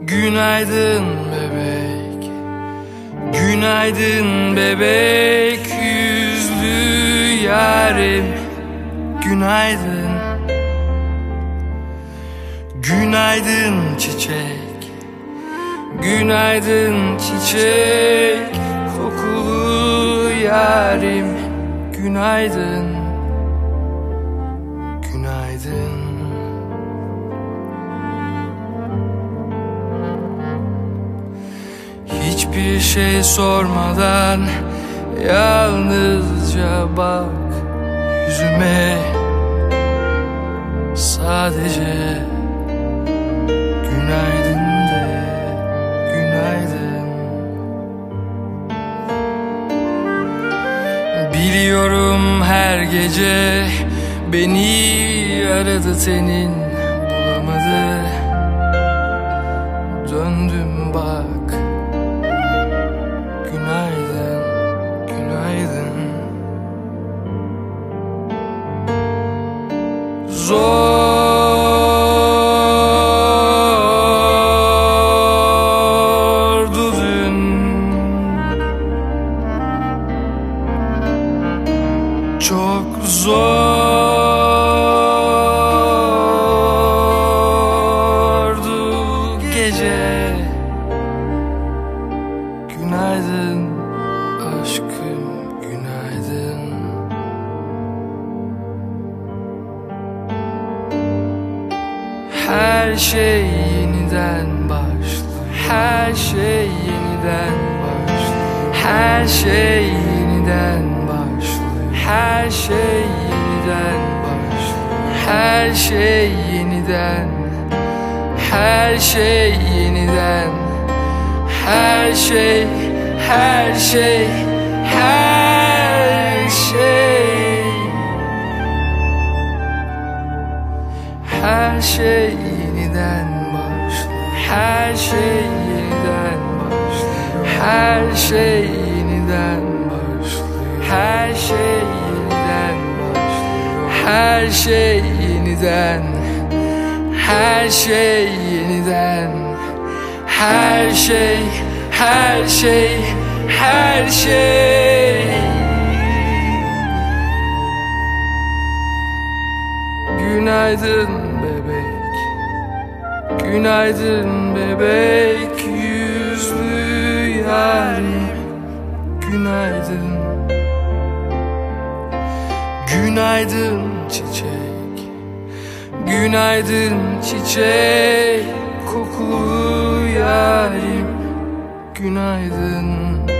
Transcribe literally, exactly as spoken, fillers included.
Günaydın bebek, günaydın bebek yüzlü yarim. Günaydın, günaydın çiçek, günaydın çiçek kokulu yarim. Günaydın, günaydın. Hiçbir şey sormadan yalnızca bak yüzüme, sadece günaydın de, günaydın. Biliyorum her gece beni aradı senin, bulamadı. Döndüm bak, günaydın, günaydın. Zordu dün, çok zordu gece. Günaydın aşkım, günaydın. Her şey yeniden başlıyor, her şey yeniden başlıyor, her şey yeniden başlıyor, her şey yeniden başlıyor, her şey yeniden, her şey yeniden, her şey, her şey, her şey, her şey yeniden başlıyor, her şey yeniden başlıyor, her şey yeniden başlıyor, her şey yeniden başlıyor, her şey yeniden, her şey yeniden, her şey, her şey, her şey. Günaydın bebek, günaydın bebek yüzlü yarim. Günaydın, günaydın çiçek, günaydın çiçek kokulu yarim. Günaydın.